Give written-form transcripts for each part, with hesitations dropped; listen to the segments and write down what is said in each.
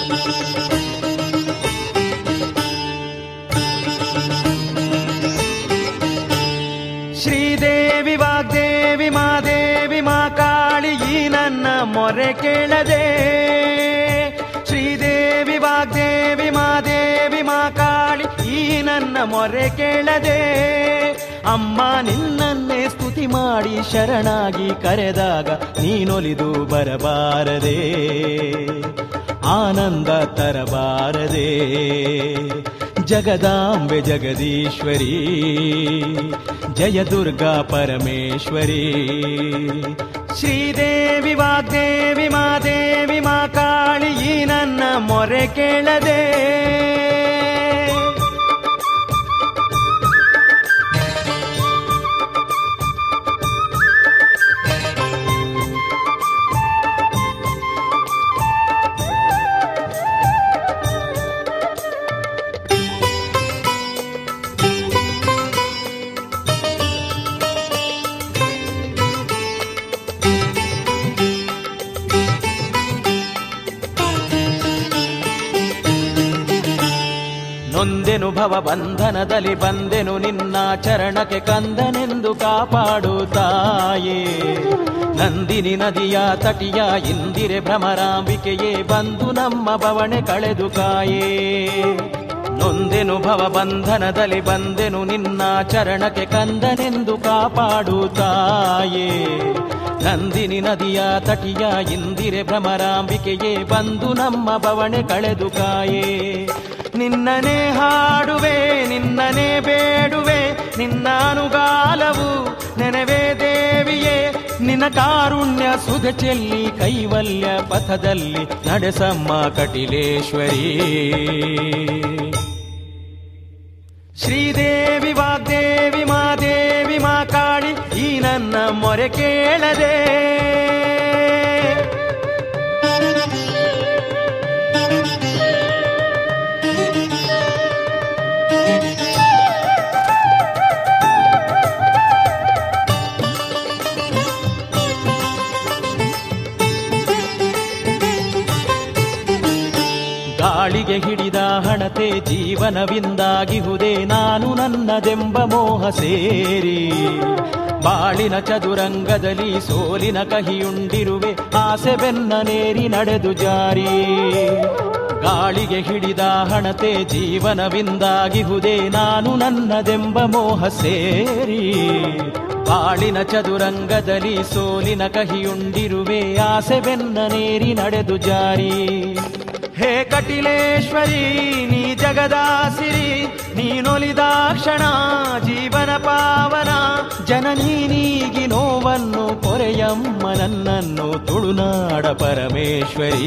ಶ್ರೀದೇವಿ ವಾಗ್ದೇವಿ ಮಾದೇವಿ ಮಾ ಕಾಳಿ ಈ ನನ್ನ ಮೊರೆ ಕೇಳದೆ. ಶ್ರೀದೇವಿ ವಾಗ್ದೇವಿ ಮಾದೇವಿ ಮಾ ಕಾಳಿ ಈ ನನ್ನ ಮೊರೆ ಕೇಳದೆ. ಅಮ್ಮ ನಿನ್ನನ್ನೇ ಸ್ತುತಿ ಮಾಡಿ ಶರಣಾಗಿ ಕರೆದಾಗ ನೀನೊಲಿದು ಬರಬಾರದೆ, ಆನಂದ ತರಬಾರದೆ. ಜಗದಾಂಬೆ ಜಗದೀಶ್ವರಿ, ಜಯ ದುರ್ಗಾ ಪರಮೇಶ್ವರಿ. ಶ್ರೀದೇವಿ ವಾಗ್ದೇವಿ ಮಾದೇವಿ ಮಾ ಕಾಳಿ ಈ ನನ್ನ ಮೊರೆ ಕೇಳದೆ. ನೊಂದೆನು ಭವ ಬಂಧನದಲ್ಲಿ ಬಂದೆನು ನಿನ್ನ ಚರಣಕ್ಕೆ ಕಂದನೆಂದು ಕಾಪಾಡುತ್ತಾಯೇ. ನಂದಿನಿ ನದಿಯ ತಟಿಯ ಇಂದಿರೆ ಭ್ರಮರಾಂಬಿಕೆಯೇ ಬಂದು ನಮ್ಮ ಬವಣೆ ಕಳೆದು ಕಾಯೇ. ನೊಂದೆನು ಭವ ಬಂಧನದಲ್ಲಿ ಬಂದೆನು ನಿನ್ನ ಚರಣಕ್ಕೆ ಕಂದನೆಂದು ಕಾಪಾಡುತ್ತಾಯೇ. ನಂದಿನಿ ನದಿಯ ತಟಿಯ ಇಂದಿರೆ ಭ್ರಮರಾಂಬಿಕೆಯೇ ಬಂದು ನಮ್ಮ ಬವಣೆ ಕಳೆದು ಕಾಯೇ. ನಿನ್ನನೇ ಹಾಡುವೆ ನಿನ್ನನೇ ಬೇಡುವೆ, ನಿನ್ನ ಅನುಗಾಲವು ನೆನವೇ ದೇವಿಯೇ. ನಿನ್ನ ಕಾರುಣ್ಯ ಸುಧೆ ಚೆಲ್ಲಿ ಕೈವಲ್ಯ ಪಥದಲ್ಲಿ ನಡೆಸಮ್ಮ ಕಟಿಲೇಶ್ವರಿ. ಶ್ರೀದೇವಿ ವಾಗ್ದೇವಿ ಮಾದೇವಿ ಮಾ ಕಾಳಿ ಈ ನನ್ನ ಮೊರೆ ಕೇಳದೆ. ಗಾಳಿಗೆ ಹಿಡಿದ ಹಣತೆ ಜೀವನವಿಂದಾಗಿಹುದೇ ನಾನು ನನ್ನದೆಂಬ ಮೋಹ ಸೇರಿ. ಬಾಳಿನ ಚದುರಂಗದಲ್ಲಿ ಸೋಲಿನ ಕಹಿಯುಂಡಿರುವೆ ಆಸೆ ಬೆನ್ನನೇರಿ ನಡೆದು ಜಾರಿ. ಗಾಳಿಗೆ ಹಿಡಿದ ಹಣತೆ ಜೀವನವಿಂದಾಗಿಹುದೇ ನಾನು ನನ್ನದೆಂಬ ಮೋಹ ಸೇರಿ. ಬಾಳಿನ ಚದುರಂಗದಲ್ಲಿ ಸೋಲಿನ ಕಹಿಯುಂಡಿರುವೆ ಆಸೆ ಬೆನ್ನನೇರಿ ನಡೆದು ಜಾರಿ. ಹೇ ಕಟಿಲೇಶ್ವರಿ ನೀ ಜಗದಾಸಿರಿ, ನೀನೊಲಿದಾಕ್ಷಣ ಜೀವನ ಪಾವನ. ಜನನೀ ನೀಗಿ ನೋವನ್ನು ಕೊರೆಯಮ್ಮ ನನ್ನನ್ನು ತುಳುನಾಡ ಪರಮೇಶ್ವರಿ.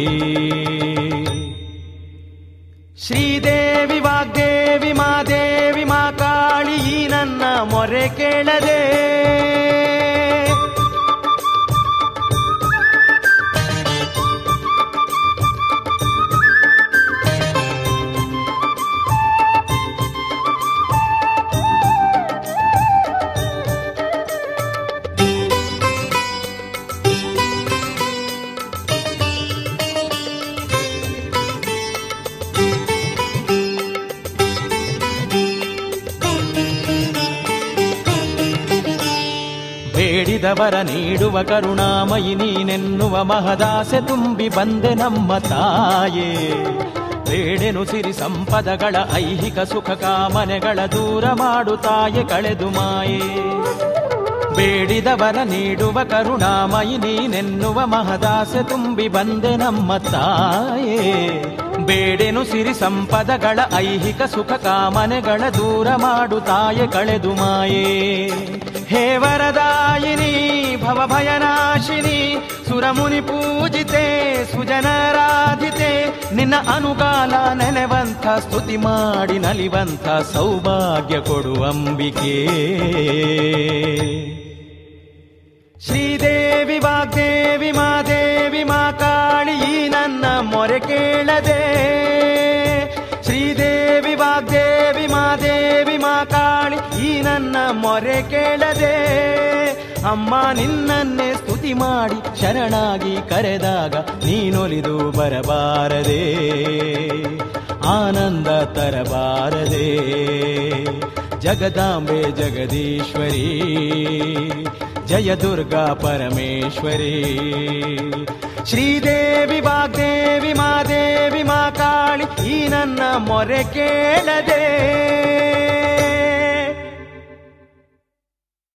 ಶ್ರೀದೇವಿ ವಾಗ್ದೇವಿ ಮಾದೇವಿ ಮಾ ಕಾಳಿ ಈ ನನ್ನ ಮೊರೆ ಕೇಳದೆ. ಬೇಡಿದವರ ನೀಡುವ ಕರುಣಾಮಯಿ ನೀನೆನ್ನುವ ಮಹದಾಸೆ ತುಂಬಿ ಬಂದೆ ನಮ್ಮ ತಾಯೇ. ಬೇಡೆನು ಸಿರಿ ಸಂಪದಗಳ ಐಹಿಕ ಸುಖ ಕಾಮನೆಗಳ ದೂರ ಮಾಡುತ್ತಾಯೆ ಕಳೆದು ಮಾಯೆ. ಬೇಡಿದವರ ನೀಡುವ ಕರುಣಾಮಯಿ ನೀನೆನ್ನುವ ಮಹದಾಸೆ ತುಂಬಿ ಬಂದೆ ನಮ್ಮ ತಾಯೇ. ಬೇಡೆನು ಸಿರಿ ಸಂಪದಗಳ ಐಹಿಕ ಸುಖ ಕಾಮನೆಗಳ ದೂರ ಮಾಡುತ್ತಾಯೆ ಕಳೆದು ಮಾಯೇ. ಹೇ ವರದಾಯಿನಿ ಭವಭಯನಾಶಿನಿ, ಸುರಮುನಿ ಪೂಜಿತೆ ಸುಜನರಾಧಿತೆ. ನಿನ್ನ ಅನುಗಾಲ ನೆನೆವಂಥ ಸ್ತುತಿ ಮಾಡಿ ನಲಿವಂಥ ಸೌಭಾಗ್ಯ ಕೊಡುವಂಬಿಕೆ. ಶ್ರೀದೇವಿ ವಾಗ್ದೇವಿ ಮಾದೇವಿ ಮಾ ಕಾಳಿ ಈ ನನ್ನ ಮೊರೆ ಕೇಳದೆ. ಶ್ರೀದೇವಿ ವಾಗ್ದೇವಿ ಮಾದೇವಿ ಮಾ ಕಾಳಿ ಈ ನನ್ನ ಮೊರೆ ಕೇಳದೆ. ಅಮ್ಮ ನಿನ್ನನ್ನೇ ಸ್ತುತಿ ಮಾಡಿ ಶರಣಾಗಿ ಕರೆದಾಗ ನೀನೊಲಿದು ಬರಬಾರದೆ, ಆನಂದ ತರಬಾರದೆ. ಜಗದಾಂಬೆ ಜಗದೀಶ್ವರಿ, ಜಯ ದುರ್ಗಾ ಪರಮೇಶ್ವರಿ. ಶ್ರೀದೇವಿ ವಾಗ್ದೇವಿ ಮಾದೇವಿ ಮಾ ಕಾಳಿ ಈ ನನ್ನ ಮೊರೆ ಕೇಳದೆ.